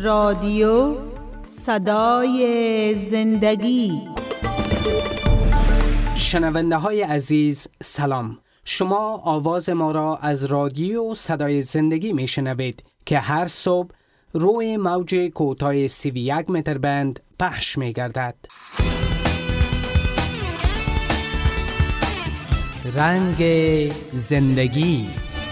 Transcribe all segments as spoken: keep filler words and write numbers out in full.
رادیو صدای زندگی. شنونده های عزیز سلام. شما آواز ما را از رادیو صدای زندگی می شنوید که هر صبح روی موج کوتاه سی و یک متر بند پخش می گردد. رنگ زندگی.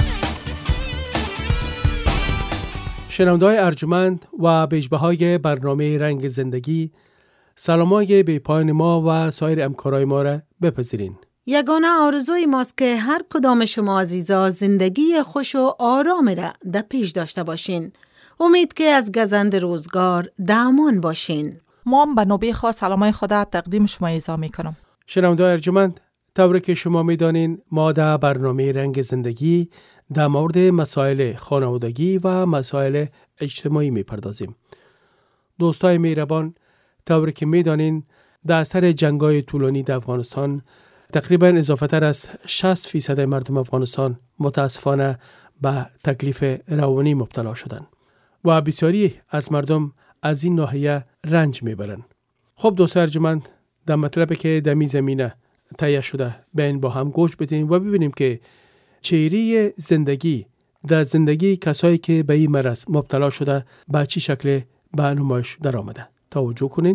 شنونده‌های ارجمند و بیژبه‌های برنامه رنگ زندگی، سلامای بی پایان ما و سایر همکارای ما را بپذیرین. یگانه آرزوی ماست که هر کدام شما عزیزا زندگی خوش و آرام را در پیش داشته باشین. امید که از گزند روزگار در امان باشین. ما به نوبه خاص سلامای خدا تقدیم شما ایزا میکنم. شنونده‌های ارجمند، طوری که شما میدانین ما در برنامه رنگ زندگی در مورد مسائل خانوادگی و مسائل اجتماعی میپردازیم. دوستای مهربان، طوری که میدانین در اثر جنگ‌های طولانی در افغانستان تقریباً اضافه تر از شصت فیصد مردم افغانستان متاسفانه به تکلیف روانی مبتلا شدند و بسیاری از مردم از این ناحیه رنج میبرند. خب دوستای ارجمند، در مطلبی که در می زمینه تهیه شده بیاین با هم گوش بدیم و ببینیم که چهره زندگی در زندگی کسایی که به این مرض مبتلا شده به چه شکل به نمایش در آمده. توجه کنین.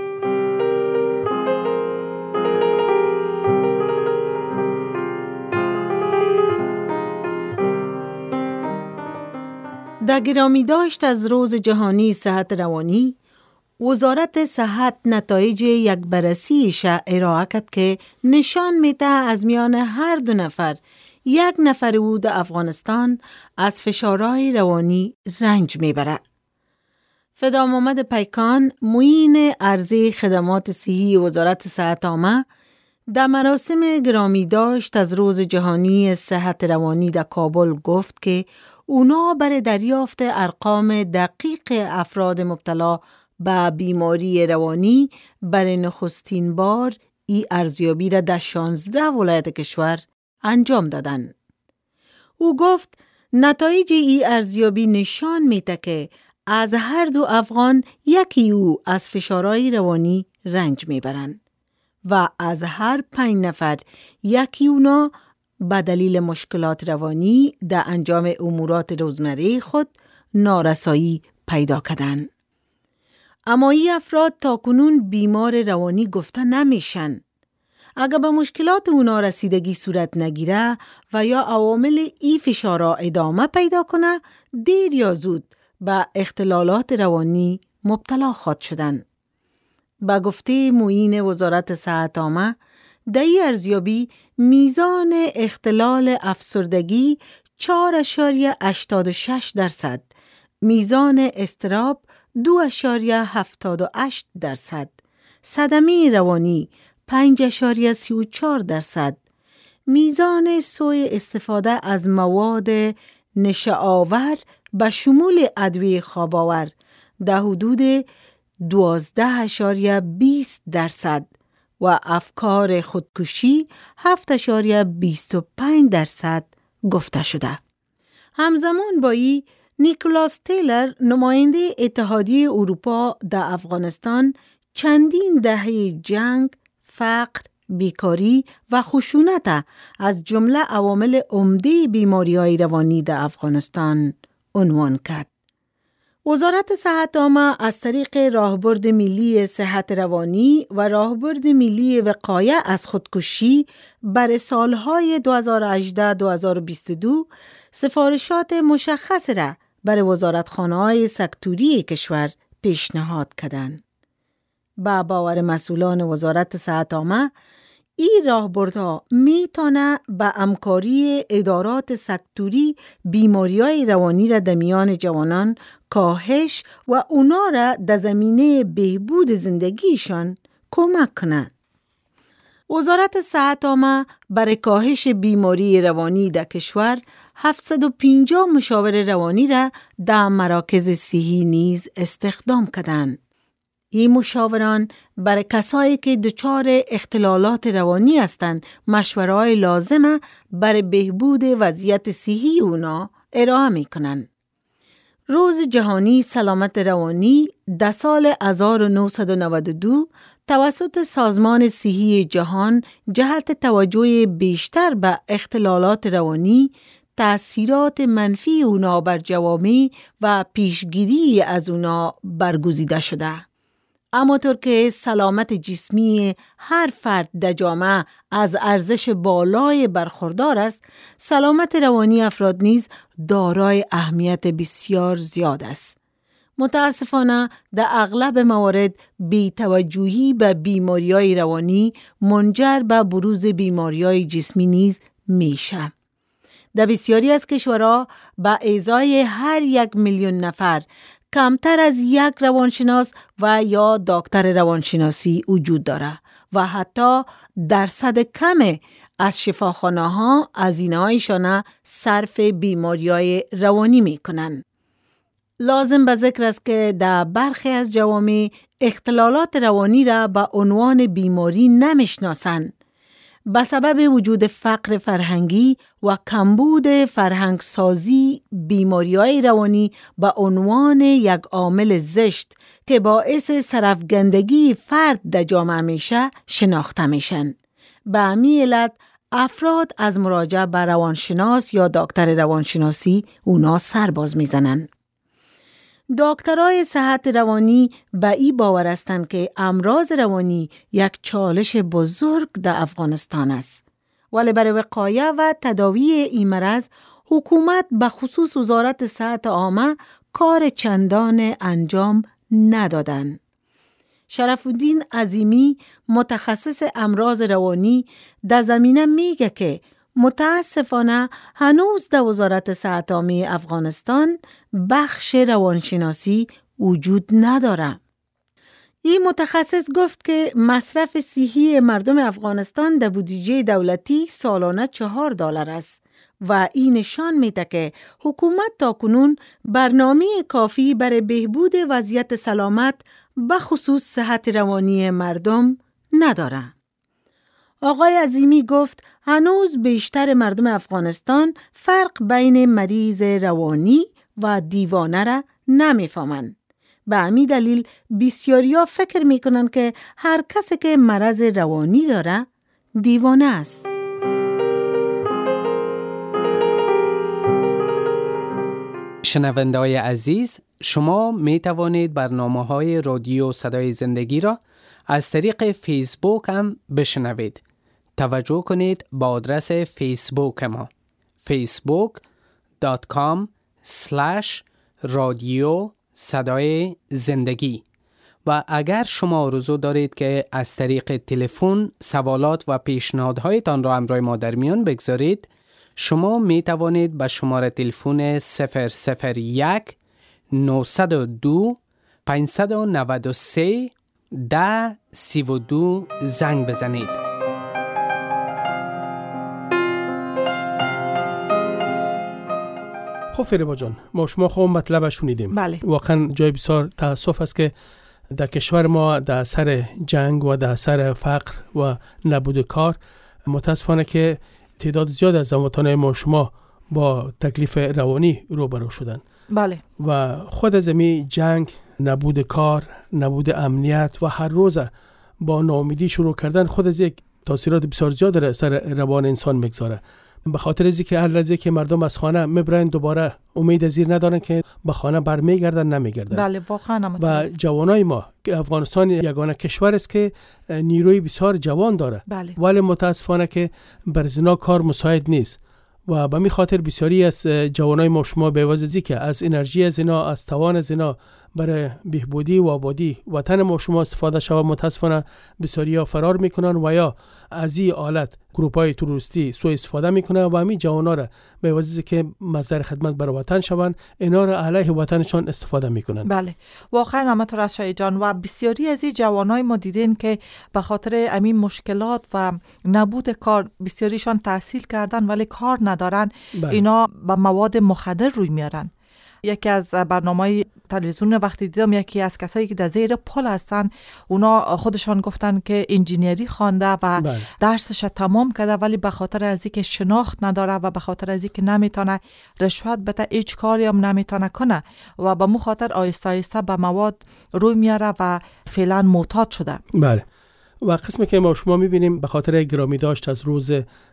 در گرامی داشت از روز جهانی صحت روانی، وزارت صحت نتایج یک بررسی ارائه کرد که نشان میده از میان هر دو نفر یک نفر او در افغانستان از فشارهای روانی رنج میبره. فدا محمد پیکان، معین عرضه خدمات صحی وزارت صحت عامه، در مراسم گرامی داشت از روز جهانی صحت روانی در کابل گفت که اونا برای دریافت ارقام دقیق افراد مبتلا به بیماری روانی برای نخستین بار ای ارزیابی را در شانزده ولایت کشور انجام دادن. او گفت نتایج ای ارزیابی نشان میده که از هر دو افغان یکی او از فشارهای روانی رنج میبرند و از هر پنج نفر یکی اونا به دلیل مشکلات روانی در انجام امورات روزمره خود نارسایی پیدا کردند. اما این افراد تاکنون بیمار روانی گفته نمیشن. اگر به مشکلات اونا رسیدگی صورت نگیره و یا عوامل ای فشارها ادامه پیدا کنه، دیر یا زود به اختلالات روانی مبتلا خواهد شدن. با گفته معین وزارت صحت عامه، در این ارزیابی میزان اختلال افسردگی چهار اشاریه هشتاد و شش درصد، میزان اضطراب دو اشاریه هفتاد و هشت درصد، صدمه روانی پنج اشاریه سی و چهار درصد، میزان سوء استفاده از مواد نشه‌آور به شمول ادویه خواب‌آور در حدود دوازده اشاریه بیست درصد و افکار خودکشی هفت اشاریه بیست و پنج درصد گفته شده. همزمان با این، نیکولاس تیلر، نماینده اتحادیه اروپا در افغانستان، چندین دهه جنگ، فقر، بیکاری و خشونت از جمله عوامل عمده بیماری‌های روانی در افغانستان عنوان کرد. وزارت صحت عامه از طریق راهبرد ملی صحت روانی و راهبرد ملی وقایه از خودکشی برای سالهای دو هزار و هجده تا دو هزار و بیست و دو سفارشات مشخص را برای وزارتخانه‌های سکتوری کشور پیشنهاد کردند. با باور مسئولان وزارت صحت عامه، این راهبردها میتونه به همکاری ادارات سکتوری بیماری‌های روانی را در میان جوانان کاهش و اونا را در زمینه بهبود زندگیشان کمک کنه. وزارت صحت عامه برای کاهش بیماری روانی در کشور هفتصد و پنجاه مشاور روانی را در مراکز صحی نیز استخدام کردند. این مشاوران برای کسایی که دچار اختلالات روانی هستند مشوره‌های لازمه برای بهبود وضعیت صحی اونا ارائه میکنن. روز جهانی سلامت روانی در سال هزار و نهصد و نود و دو توسط سازمان صحی جهان جهت توجه بیشتر به اختلالات روانی، تأثیرات منفی اونا بر جوامع و پیشگیری از اونا برگزیده شده. اما طور که سلامت جسمی هر فرد در جامعه از ارزش بالای برخوردار است، سلامت روانی افراد نیز دارای اهمیت بسیار زیاد است. متاسفانه در اغلب موارد بی‌توجهی به بیماری‌های روانی منجر به بروز بیماری‌های جسمی نیز میشه. در بسیاری از کشورها به ازای هر یک میلیون نفر کمتر از یک روانشناس و یا دکتر روانشناسی وجود داره و حتی درصد کم از شفاخانه ها هزینه‌هایشان صرف بیماری‌های روانی میکنن. لازم به ذکر است که در برخی از جوامع اختلالات روانی را به عنوان بیماری نمیشناسند. به سبب وجود فقر فرهنگی و کمبود فرهنگ سازی، بیماری‌های روانی به عنوان یک عامل زشت که باعث سرفگندگی فرد در جامعه میشه شناخته میشن. به همین علت افراد از مراجعه به روانشناس یا دکتر روانشناسی اونا سرباز میزنن. دکترای صحت روانی به این باور هستند که امراض روانی یک چالش بزرگ در افغانستان است. ولی برای وقایه و تداوی این مرض حکومت به خصوص وزارت صحت عامه کار چندان انجام ندادن. شرف الدین عظیمی متخصص امراض روانی در زمینه میگه که متاسفانه هنوز در وزارت صحت عامه افغانستان بخش روانشناسی وجود نداره. این متخصص گفت که مصرف صحی مردم افغانستان در بودجه دولتی سالانه چهار دلار است و این نشان میده که حکومت تاکنون برنامه کافی برای بهبود وضعیت سلامت به خصوص صحت روانی مردم نداره. آقای عظیمی گفت هنوز بیشتر مردم افغانستان فرق بین مریض روانی و دیوانه را نمیفهمند. به همین دلیل بسیاریا فکر میکنن که هر کسی که مرض روانی داره دیوانه است. شنونده‌های عزیز، شما می توانید برنامه‌های رادیو صدای زندگی را از طریق فیسبوک هم بشنوید. توجه کنید با آدرس فیسبوک ما فیسبوک دات کام اسلش رادیو صدای زندگی. و اگر شما آرزو دارید که از طریق تلفن سوالات و پیشنهادهایتان را همراه ما در میان بگذارید، شما می توانید به شماره تلفن صفر صفر یک نهصد و دو پانصد و نود و سه ده سی و دو زنگ بزنید. خب فریبا جان، ما شما خوب مطلب شنیدیم. بله. واقعا جای بسیار تاسف است که در کشور ما در سر جنگ و در سر فقر و نبود کار متاسفانه که تعداد زیاد از هموطنان ما شما با تکلیف روانی روبرو شدن. بله. و خود از این جنگ، نبود کار، نبود امنیت و هر روز با ناامیدی شروع کردن خود از یک تاثیرات بسیار زیاد در سر روان انسان میگذاره. به خاطر ازی که هر لحظه که مردم از خانه میبرن دوباره امید از زیر ندارن که به خانه برمیگردن نمیگردن. بله واقعا. و جوانای ما که افغانستان یگانه کشور است که نیروی بسیار جوان داره. بله. ولی متاسفانه که بر زنا کار مساعد نیست و به می خاطر بسیاری از جوانای ما شما به عوض ازی که از انرژی زنا، از توان زنا برای بهبودی و آبادی وطن ما شما استفاده شود، متاسفانه بسیاریا فرار میکنن و یا از این آلت گروپای تروریستی سوء استفاده میکنن و همین جوانا را به عوض که مصدر خدمت برای وطن شوند، اینا را علیه وطنشان استفاده میکنن. بله واقعا همینطور است شای جان. و بسیاری از این جوانای ما دیدین که به خاطر همین مشکلات و نبود کار بسیاریشان تحصیل کردن ولی کار ندارن. بله. اینا با مواد مخدر روی میارن یکی از برنامه‌های تلویزیون وقتی دیدم یکی از کسایی که در زیر پل هستن اونا خودشان گفتن که انجینیری خوانده و بله. درسش تمام کرده ولی به خاطر از اینکه شناخت نداره و به خاطر از اینکه نمیتونه رشوت بده هیچ کاری هم نمیتونه کنه و به مو خاطر آیسته آیسته به مواد روی میاره و فعلا معتاد شده. بله. و قسمی که ما شما میبینیم به خاطر گرامی داشت از روز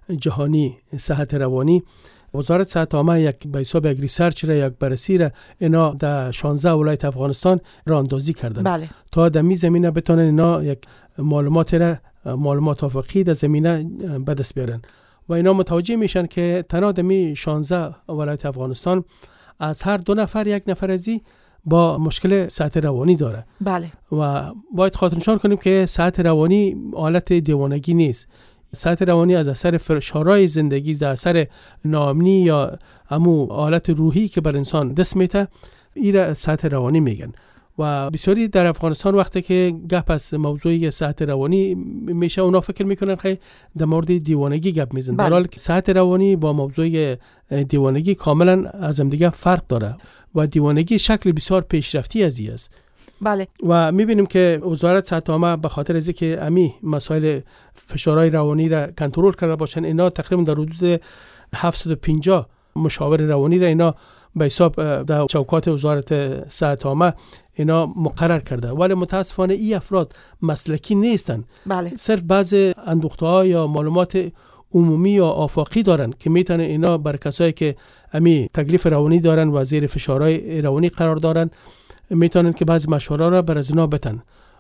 جهانی صحت روانی، وزارت صحت عامه یک به حساب یک ریسرچ را، یک بررسی را اینا در شانزده ولایت افغانستان راه اندازی کردن. بله. تا در می زمینه بتونن اینا یک معلومات را معلومات افقی در زمینه به دست بیارن و اینا متوجه میشن که تنها در می شانزده ولایت افغانستان از هر دو نفر یک نفر ازی با مشکل صحت روانی داره. بله. و باید خاطرنشان کنیم که صحت روانی حالت دیوانگی نیست. صحت روانی از اثر فشارهای زندگی، از اثر ناامنی یا همو حالت روحی که بر انسان دست میته، ایره صحت روانی میگن. و بسیاری در افغانستان وقتی که گپ از موضوع صحت روانی میشه اونا فکر میکنن که در مورد دیوانگی گپ میزنن، در حالی که صحت روانی با موضوع دیوانگی کاملا از هم دیگه فرق داره و دیوانگی شکل بسیار پیشرفتی از این است. بله. و میبینیم که وزارت صحت عامه به خاطر از اینکه امی مسائل فشارهای روانی را کنترل کرده باشن، اینا تقریبا در حدود هفتصد و پنجاه مشاور روانی را اینا به حساب در چوکات وزارت صحت عامه اینا مقرر کرده، ولی متاسفانه این افراد مسلکی نیستن. بله. صرف بعض اندوخته‌ها یا معلومات عمومی یا آفاقی دارن که میتونه اینا بر کسایی که امی تکلیف روانی دارن و زیر فشارهای روانی قرار دارن میتونن که بعض مشورا را بر از اینا بتن،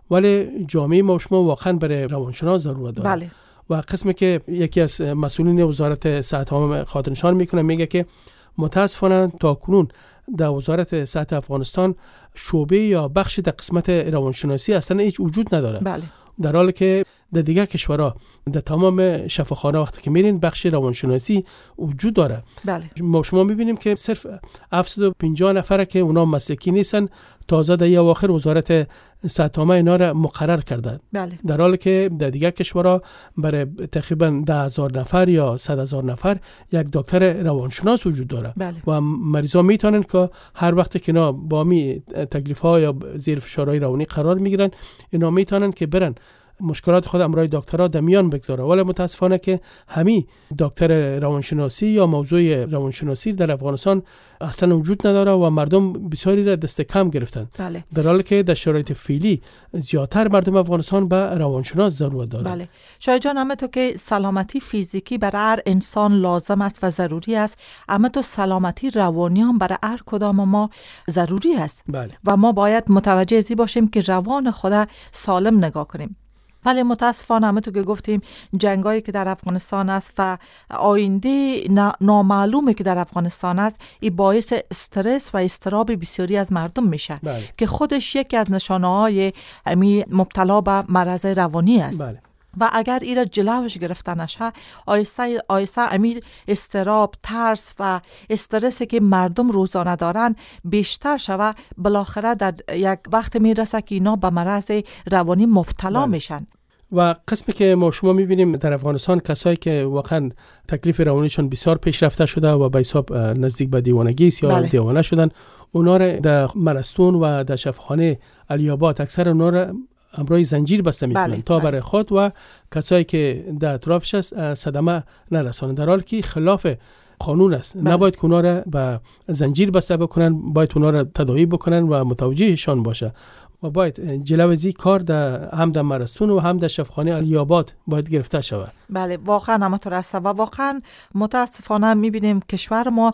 ولی جامعه ما شما واقعا برای روانشناس ضرورت داره. بله. و قسمی که یکی از مسئولین وزارت صحت عامه خاطرنشان میکنه، میگه که متاسفانه تا کنون در وزارت صحت افغانستان شعبه یا بخش در قسمت روانشناسی اصلا هیچ وجود نداره. بله. در حالی که در دیگه کشورها در تمام شفاخانه وقتی که میرین بخش روانشناسی وجود داره. بله. ما شما میبینیم که صرف هفتصد و پنجاه نفره که اونا مسلکی نیستن، تازه در اواخر وزارت صحت عامه اینا را مقرر کرده. بله. در حالی که در دیگه کشورها برای تقریبا ده هزار نفر یا صد هزار نفر یک دکتر روانشناس وجود داره. بله. و مریضا میتونن که هر وقت که اینا با می تکلیف‌ها یا زیر فشارهای روانی قرار میگیرن، اینا میتونن که برن مشکلات خود امرای دکترها در میان بگذاره، ولی متاسفانه که همین دکتر روانشناسی یا موضوع روانشناسی در افغانستان اصلا وجود نداره و مردم بسیاری را دست کم گرفتن. بله. در حالی که در شرایط فعلی زیادتر مردم افغانستان به روانشناس ضرورت داره. بله. شاید جان، اما تو که سلامتی فیزیکی برای هر انسان لازم است و ضروری است، اما تو سلامتی روانی هم برای هر کدام ما ضروری است. بله. و ما باید متوجه ازی باشیم که روان خود سالم نگاه کنیم. ولی متاسفانه همه تو که گفتیم جنگایی که در افغانستان است و آینده نامعلومه که در افغانستان است، این باعث استرس و اضطراب بسیاری از مردم میشه. بله. که خودش یکی از نشانه‌های امی مبتلا به مرض روانی است. بله. و اگر ایره جلوش گرفته نشه، آیسته آیسته امی اضطراب، ترس و استرسی که مردم روزانه دارن بیشتر شوه، بالاخره در یک وقت میرسه که اینا به مرض روانی مبتلا بله. میشن. و قسمی که ما شما میبینیم در افغانستان کسایی که واقعا تکلیف روانیشون بسیار پیشرفته شده و به حساب نزدیک به دیوانگی است یا بله. دیوانه شدن، اونا را در مرستون و در شفاخانه علی‌آباد اکثر اونا را امرای زنجیر بسته میکنن بله. تا برای خود و کسایی که در اطرافش است صدمه نرسانند، در حالی که خلاف قانون است. بله. نباید که اونا را به زنجیر بسته بکنن، باید اونا را تداوی بکنن و متوجهشان باشه و باید جلوزی کار در هم در مرستون و هم در شفاخانه علی‌آباد باید گرفته شود. بله، واقعا همینطور است و واقعا متاسفانه میبینیم کشور ما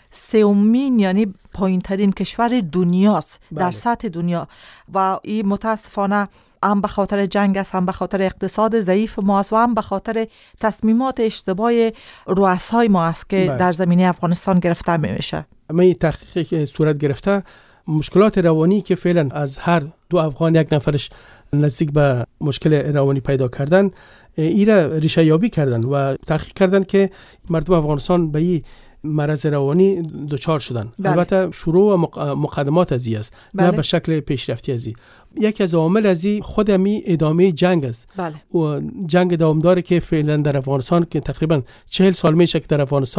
سومین یعنی پایین ترین کشور دنیاست بله. در سطح دنیا و این متاسفانه هم به خاطر جنگ است، هم به خاطر اقتصاد ضعیف ما است و هم به خاطر تصمیمات اشتباه رؤسای ما است که بله. در زمینه افغانستان گرفته میشه. اما تحقیق صورت گرفته مشکلات روانی که فعلا از هر دو افغان یک نفرش نزدیک به مشکل روانی پیدا کردن، ایره ریشه یابی کردن و تحقیق کردن که مردم افغانستان به این مرض روانی دچار شدن. بله. البته شروع و مقدمات از این است، بله. نه به شکل پیشرفتی از این. یکی از عوامل از این خود می ادامه جنگ است. بله. و جنگ دوامداری که فعلا در افغانستان که تقریبا چهل سال میشه که در افغانستان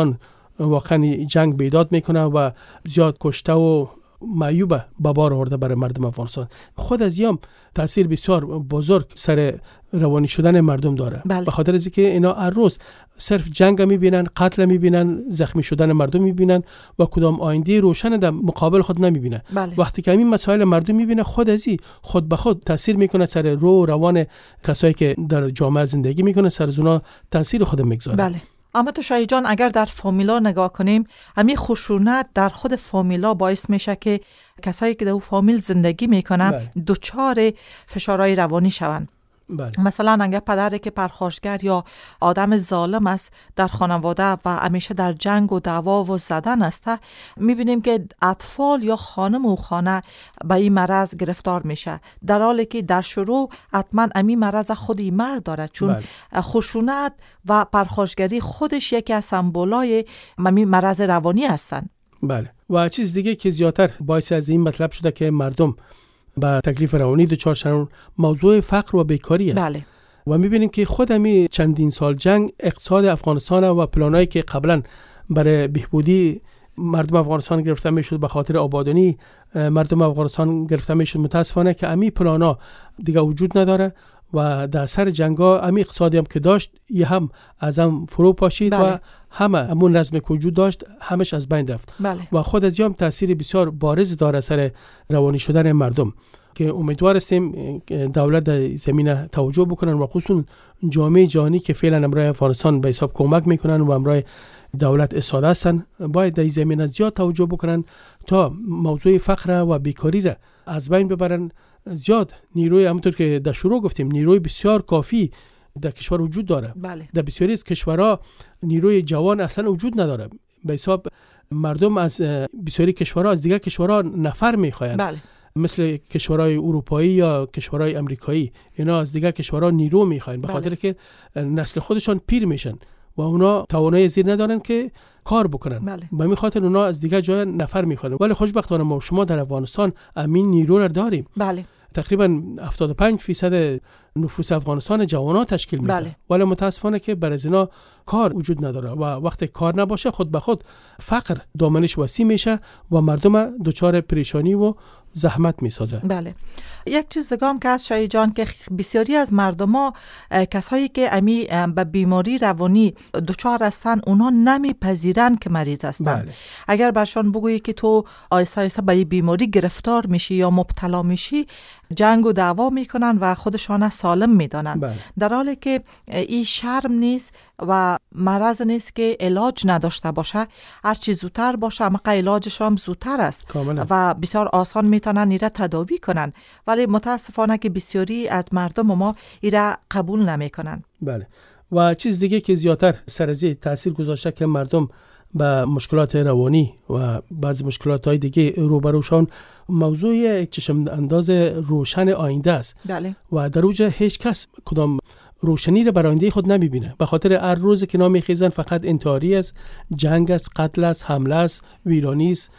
واقعا جنگ بیداد میکنه و زیاد کشته و معیوبه به بار آورده برای مردم افغانستان. خود از یام تاثیر بسیار بزرگ سر روانی شدن مردم داره. بله. به خاطر از اینکه اینا هر روز صرف جنگ میبینن، قتل میبینن، زخمی شدن مردم میبینن و کدام آینده روشن در مقابل خود نمیبینه. بله. وقتی که این مسائل مردم میبینه، خود ازی خود به خود تاثیر میکنه سر رو روان کسایی که در جامعه زندگی میکنه، سر زونا تاثیر خود میگذاره. بله. اما تو شاهی جان اگر در فامیلا نگاه کنیم، همین خشونت در خود فامیلا باعث میشه که کسایی که در فامیل زندگی میکنن دچار فشارهای روانی شوند. بله. مثلا اگر پدری که پرخاشگر یا آدم ظالم است در خانواده و همیشه در جنگ و دعوا و زدن است، میبینیم که اطفال یا خانم و خانه به این مرض گرفتار میشه، در حالی که در شروع حتما این مرض خودی مرد داره، چون بله. خشونت و پرخاشگری خودش یکی از سمبولای این مرض روانی هستند. بله. و چیز دیگه که زیادتر باعث از این مطلب شده که مردم با تکلیف روانی دچار شدن موضوع فقر و بیکاری است. بله. و میبینیم که خود همی چندین سال جنگ اقتصاد افغانستان و پلانایی که قبلا برای بهبودی مردم افغانستان گرفته میشد، به خاطر آبادانی مردم افغانستان گرفته میشد، متاسفانه که امی پلانا دیگه وجود نداره و در سر جنگا امی اقتصادی هم که داشت یه هم از هم فرو پاشید. بله. و همه همون نظم که وجود داشت همش از بین رفت. بله. و خود از یام تاثیر بسیار بارز داره سر روانی شدن مردم که امیدوار هستیم دولت در زمینه توجه بکنن و خصوصا جامعه جهانی که فعلا امرای افغانستان به حساب کمک میکنن و امرای دولت اساده هستن، باید در زمینه زیاد توجه بکنن تا موضوع فقر و بیکاری را از بین ببرن. زیاد نیروی، همونطور که در شروع گفتیم، نیروی بسیار کافی در کشور وجود داره. بله. در بسیاری از کشورها نیروی جوان اصلا وجود نداره. به حساب مردم از بسیاری کشورها از دیگر کشورها نفر میخواین. بله. مثل کشورهای اروپایی یا کشورهای امریکایی، اینا از دیگر کشورها نیرو میخواین به بله. خاطر که نسل خودشان پیر میشن و اونا توانایی زیر ندارن که کار بکنن. بله. به همین خاطر اونا از دیگر جای نفر میخواین. ولی خوشبختانه ما شما در افغانستان امین نیرو را داریم. بله. تقریبا هفتاد و پنج فیصد نفوس افغانستان جوانان تشکیل میده. بله. ولی متاسفانه که برای اینا کار وجود نداره و وقتی کار نباشه خود به خود فقر دامنش وسیع میشه و مردم دچار پریشانی و زحمت میسازه. بله. یک چیز دیگه هم که از شاهی جان که بسیاری از مردم ها کسایی که امی به بیماری روانی دچار هستن اونا نمیپذیرن که مریض هستن. بله. اگر برشان بگویی که تو آیسته آیسته به بیماری گرفتار میشی یا مبتلا میشی، جنگ و دعوا میکنن و خودشان سالم میدانن. بله. در حالی که این شرم نیست و مرض نیست که علاج نداشته باشه، هر چی زودتر باشه اما علاجش هم زودتر است. کاملا. و بسیار آسان میتونن ایره تداوی کنن، ولی متاسفانه که بسیاری از مردم ما ایره قبول نمیکنن. بله. و چیز دیگه که زیادتر سرازی تاثیر گذاشته که مردم با مشکلات روانی و بعضی مشکلات های دیگه روبروشان، موضوع چشم انداز روشن آینده است. بله. و در اوج هیچ کس کدام روشنی را بر آینده خود نمیبینه، به خاطر هر روز که نامیخیزن فقط انتحاری است، جنگ است، قتل است، حمله است، ویرانی است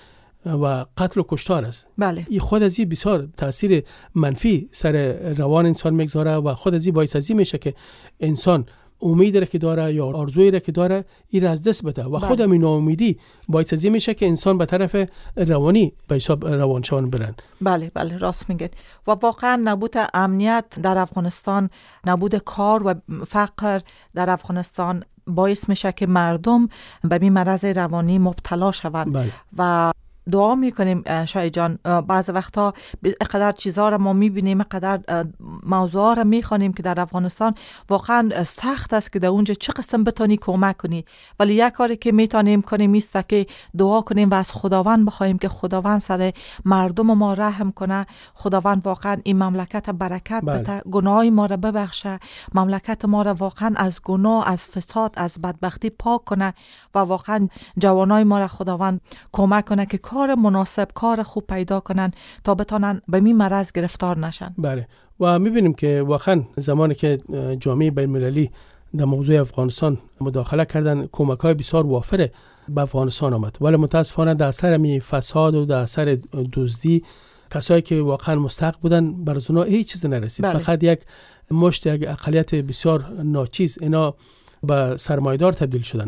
و قتل و کشتار است. بله. این خود از این بسیار تاثیر منفی سر روان انسان میگذاره و خود از این باعث از این میشه که انسان امیدی را که داره یا آرزویی را که داره این را از دست بده و خود همین ناامیدی باعث از این میشه که انسان به طرف روانی به حساب روانشان برن. بله بله راست میگید. و واقعا نبود امنیت در افغانستان، نبود کار و فقر در افغانستان باعث میشه که مردم به این مرض روانی مبتلا شوند. بله. و دعا میکنیم شاهی جان، بعض وقتا اینقدر چیزها را ما میبینیم، اینقدر موضوعا را میخوانیم که در افغانستان واقعا سخت است که در اونجا چه قسم بتونی کمک کنی، ولی یک کاری که میتونیم کنیم است که دعا کنیم و از خداوند بخوایم که خداوند سر مردم ما رحم کنه، خداوند واقعا این مملکت برکت بده، گناهی ما را ببخشه، مملکت ما را واقعا از گناه، از فساد، از بدبختی پاک کنه و واقعا جوانای ما را خداوند کمک کنه که کار مناسب، کار خوب پیدا کنن تا بتونن به این مرض گرفتار نشن. بله. و میبینیم که واقعا زمانی که جامعه بین‌المللی در موضوع افغانستان مداخله کردن، کمک‌های بسیار وافر به افغانستان آمد، ولی متاسفانه در اثر می فساد و در اثر دزدی کسایی که واقعا مستحق بودن بر اونا هیچ چیز نرسید. بله. فقط یک مشت یک اقلیت بسیار ناچیز اینا به سرمایه‌دار تبدیل شدن.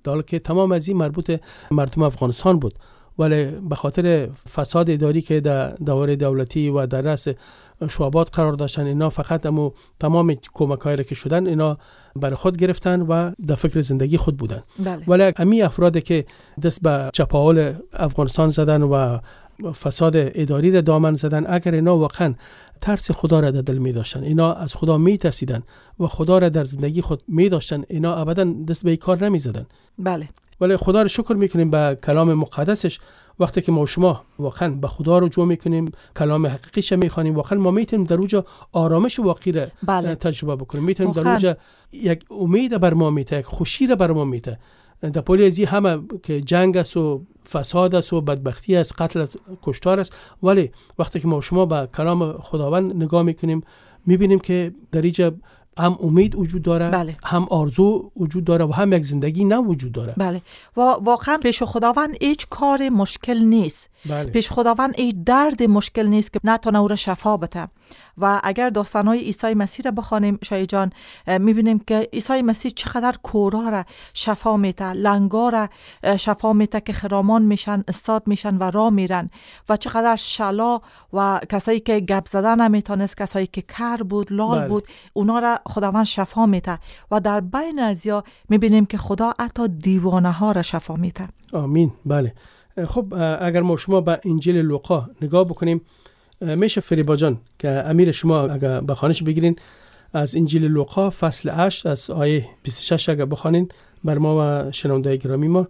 در حالی که تمام از این مربوط مردم افغانستان بود، ولی به خاطر فساد اداری که در دوره دولتی و در رأس شعبات قرار داشتن، اینا فقط امو تمام کمک‌هایی را که شدن اینا برای خود گرفتن و در فکر زندگی خود بودن. بله. ولی امی افرادی که دست به چپاول افغانستان زدن و فساد اداری را دامن زدن، اگر اینا واقعا ترس خدا را در دل می داشتن، اینا از خدا می ترسیدن و خدا را در زندگی خود می داشتن، اینا ابدا دست به این کار نمی زدن. بله. ولی خدا را شکر میکنیم به کلام مقدسش. وقتی که ما شما واقعا به خدا رجوع میکنیم، کلام حقیقیش میخوانیم، واقعا ما میتونیم در اونجا آرامش واقعی را بله. تجربه بکنیم. میتونیم در اونجا یک امید بر ما میته، یک خوشی را بر ما میته. در پولی ازی همه که جنگ است و فساد است و بدبختی است، قتل است، کشتار است، ولی وقتی که ما شما به کلام خداوند نگاه میکنیم، میبینیم که در اینجا هم امید وجود داره، بله. هم آرزو وجود داره و هم یک زندگی نو وجود داره. بله. و واقعا پیش خداوند هیچ کار مشکل نیست. بله. پیش خداوند هیچ درد مشکل نیست که نتونه او را شفا بده. و اگر داستانهای عیسی مسیح را بخوانیم شای جان، میبینیم که عیسی مسیح چقدر کورا را شفا میده، لنگا را شفا میده که خرامان میشن، استاد میشن و راه میرن، و چقدر شلا و کسایی که گپ زدن نمیتونست، کسایی که کر بود، لال بله. بود، اونا را خداوند شفا میده. و در بین ازیا میبینیم که خدا حتی دیوانه ها را شفا میده. آمین. بله. خب اگر ما شما به انجیل لوقا نگاه بکنیم، میشه فریبا جان که امیر شما اگر بخوانش بگیرین از انجیل لوقا فصل هشت از آیه بیست و شش اگر بخوانین بر ما و شنونده‌های گرامی ما.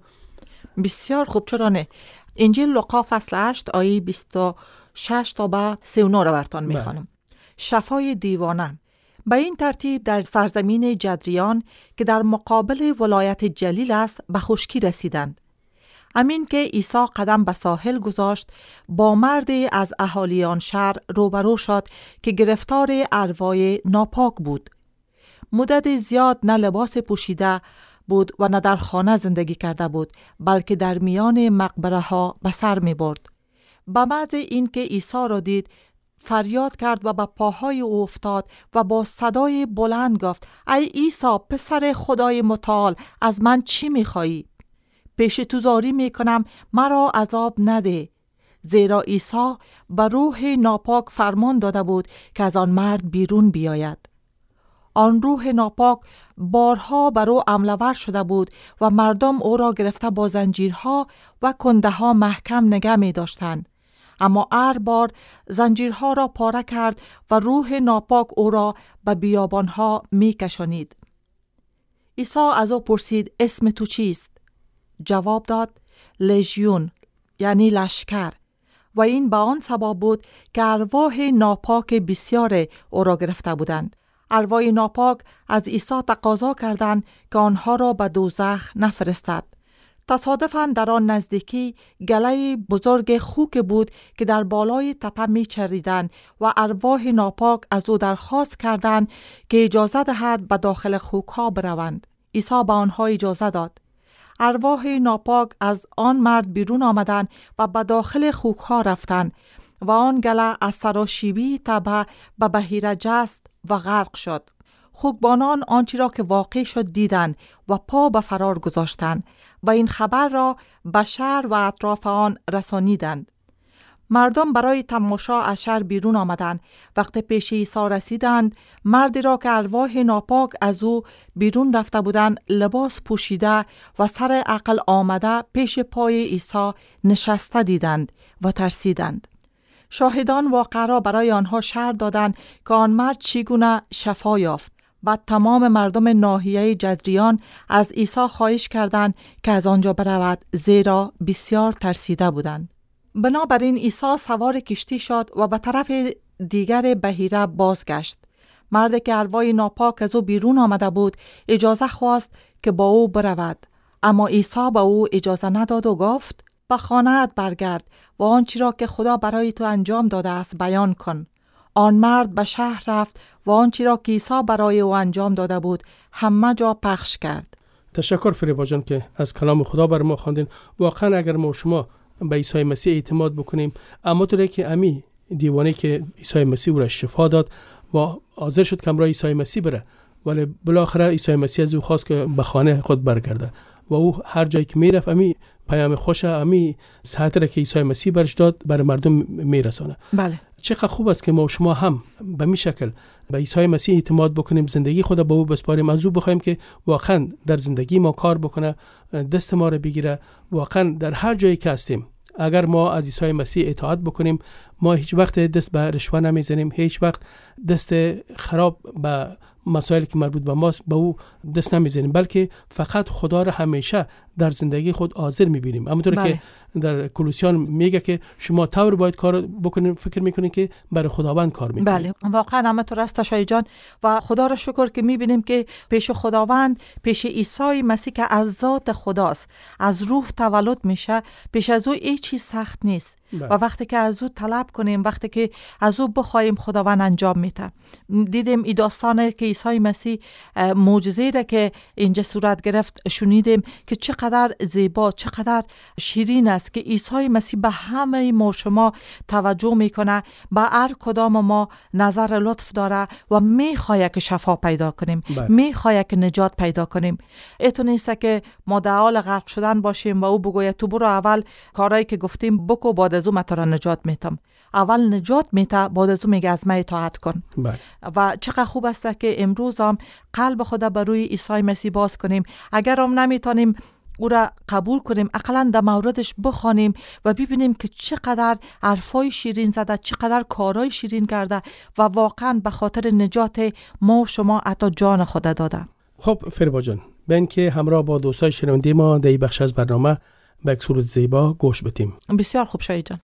بسیار خوب. چرا نه؟ انجیل لوقا فصل هشت آیه بیست و شش تا به سی و نه را براتون میخوانم. شفای دیوانه. به این ترتیب در سرزمین جدریان که در مقابل ولایت جلیل است به خشکی رسیدند. امین که عیسی قدم به ساحل گذاشت، با مردی از اهالیان شهر روبرو شد که گرفتار ارواح ناپاک بود. مدت زیاد نه لباس پوشیده بود و نه در خانه زندگی کرده بود، بلکه در میان مقبره ها به سر می برد. به محض این که عیسی را دید، فریاد کرد و به پاهای او افتاد و با صدای بلند گفت: ای عیسی پسر خدای متعال، از من چی می‌خواهی؟ پیش تو زاری میکنم مرا عذاب نده. زیرا عیسی به روح ناپاک فرمان داده بود که از آن مرد بیرون بیاید. آن روح ناپاک بارها بر او حمله‌ور شده بود و مردم او را گرفته با زنجیرها و کنده‌ها محکم نگه می داشتند. اما هر بار زنجیرها را پاره کرد و روح ناپاک او را به بیابانها می کشانید. عیسی از او پرسید: اسم تو چیست؟ جواب داد: لژیون، یعنی لشکر. و این به آن سبب بود که ارواح ناپاک بسیار او را گرفته بودند. ارواح ناپاک از عیسی تقاضا کردند که آنها را به دوزخ نفرستد. تصادفاً در آن نزدیکی گله بزرگ خوک بود که در بالای تپه می چریدند و ارواح ناپاک از او درخواست کردند که اجازه دهد به داخل خوک ها بروند. عیسی به آنها اجازه داد. ارواح ناپاک از آن مرد بیرون آمدند و به داخل خوک ها رفتند و آن گله از سراشیبی تپه به بحیره جست و غرق شد. خوکبانان آنچه را که واقع شد دیدند و پا به فرار گذاشتند و این خبر را به شهر و اطراف آن رسانیدند. مردم برای تماشا از شهر بیرون آمدند. وقتی پیش عیسی رسیدند، مردی را که ارواح ناپاک از او بیرون رفته بودند، لباس پوشیده و سر عقل آمده پیش پای عیسی نشسته دیدند و ترسیدند. شاهدان واقعه را برای آنها شرح دادند که آن مرد چگونه شفا یافت. بعد تمام مردم ناحیه جدریان از عیسی خواهش کردند که از آنجا برود، زیرا بسیار ترسیده بودند. بنابراین عیسی سوار کشتی شد و به طرف دیگر بحیره بازگشت. مردی که ارواح ناپاک از او بیرون آمده بود اجازه خواست که با او برود، اما عیسی با او اجازه نداد و گفت: به خانه‌ات برگرد و آنچه را که خدا برای تو انجام داده است بیان کن. آن مرد به شهر رفت و آنچه را که عیسی برای او انجام داده بود همه جا پخش کرد. تشکر فریبا جان که از کلام خدا بر ما خواندین. واقعا اگر ما شما به عیسی مسیح اعتماد بکنیم، اما طوری که امی دیوانه که عیسی مسیح او را شفا داد و حاضر شد که امرای عیسی مسیح بره، ولی بالاخره عیسی مسیح از او خواست که به خانه خود برگرده. و او هر جایی که میرفت امی پیام خوش امی صحت را که عیسی مسیح برش داد بر مردم میرسانه. بله. چقدر خوب است که ما و شما هم به این شکل به عیسی مسیح اعتماد بکنیم، زندگی خود به او بسپاریم، از او بخوایم که واقعا در زندگی ما کار بکنه، دست ما را بگیره. واقعا در هر جایی که هستیم اگر ما از عیسی مسیح اطاعت بکنیم، ما هیچ وقت دست به رشوه نمیزنیم، هیچ وقت دست خراب به مسائلی که مربوط به ماست به او دست نمیزنیم، بلکه فقط خدا را همیشه در زندگی خود حاضر میبینیم. همونطور بله. که در کولوسیان میگه که شما طور باید کار بکنید، فکر میکنید که برای خداوند کار میکنید. بله، واقعا همینطور است شای جان، و خدا را شکر که میبینیم که پیش خداوند، پیش عیسی مسیح که از ذات خداست، از روح تولد میشه، پیش از او هیچ چیز سخت نیست. بله. و وقتی که از او طلب کنیم، وقتی که از او بخوایم، خداوند انجام میده. دیدیم این داستانه که عیسی مسیح معجزه‌ای را که اینجا صورت گرفت شنیدیم که چقدر زیبا، چقدر شیرین است که عیسی مسیح به همه ما شما توجه میکنه، به هر کدام ما نظر لطف داره و میخواد که شفا پیدا کنیم، میخواد که نجات پیدا کنیم. ایتون نیست که ما در حال غرق شدن باشیم و او بگوید تو برو اول کارهایی که گفتیم بکو، بعد از او من تو را نجات میتم. اول نجات میته، بعد از او میگه از من اطاعت کن. بله. و چقدر خوب است که امروز هم قلب خدا بر روی عیسی مسیح باز کنیم. اگر هم نمیتونیم او را قبول کنیم، اقلا در موردش بخوانیم و ببینیم که چقدر حرفای شیرین زده، چقدر کارهای شیرین کرده و واقعا به خاطر نجات ما و شما حتی جان خود داده. خب فریبا جان، بین که همراه با دوستای شنونده ما در این بخش از برنامه به یک سرود زیبا گوش بدیم. بسیار خوب شای جان.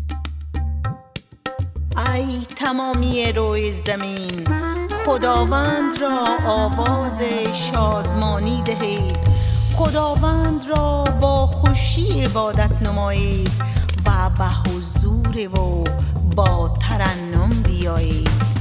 ای تمامی روی زمین، خداوند را آواز شادمانی دهید، خداوند را با خوشی عبادت نمایید و به حضور و با ترنم بیایید.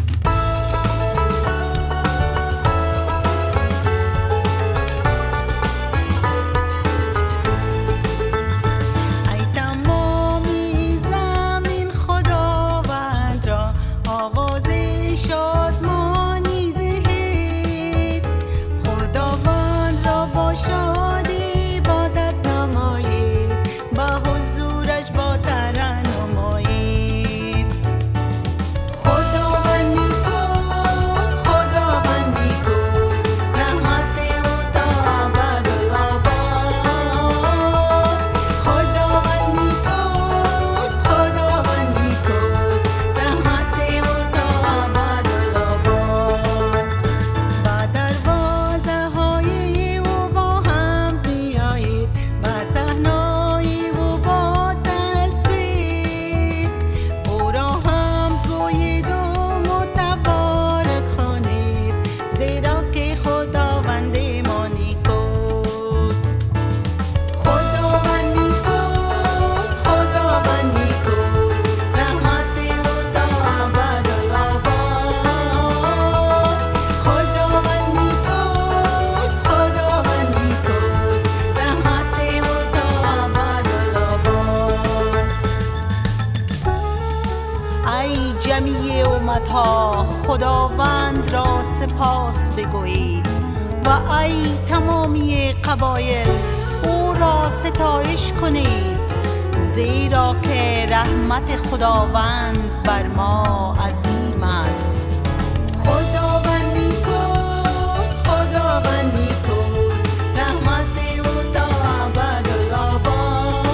خداوند را سپاس بگویید و ای تمامی قبایل او را ستایش کنید، زیرا که رحمت خداوند بر ما عظیم است. خداوند نیکوست، خداوند نیکوست، رحمت او تا ابدالآباد.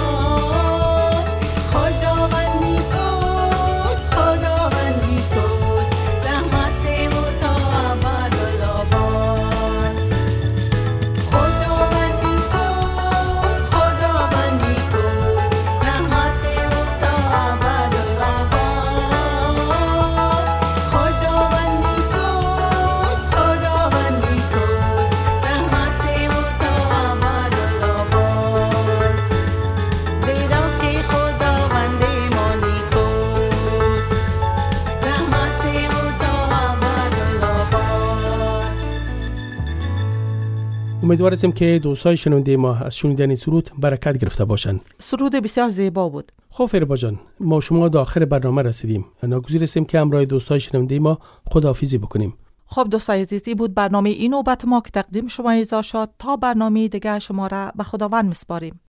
خداوند نیکوست، خداوند نیکوست، رحمت او تا ابدالآباد. خداوند نیکوست، خداوند نیکوست، رحمت او تا ابدالآباد. خداوند نیکوست، خداوند نیکوست، رحمت او تا ابدالآباد. زیرا که خداوند ما نیکوست، رحمت او تا ابدالآباد. امیدوار هستیم که دوستای شنونده ما از شنیدن این سرود برکت گرفته باشند. سرود بسیار زیبا بود. خب فریبا جان، ما شما تا آخر برنامه رسیدیم. ناگزیر هستیم که همراه دوستای شنونده ما خداحافظی بکنیم. خب دوستای عزیزی بود برنامه این نوبت ما که تقدیم شما ایزا شد. تا برنامه دیگه شما را به خداوند میسپاریم.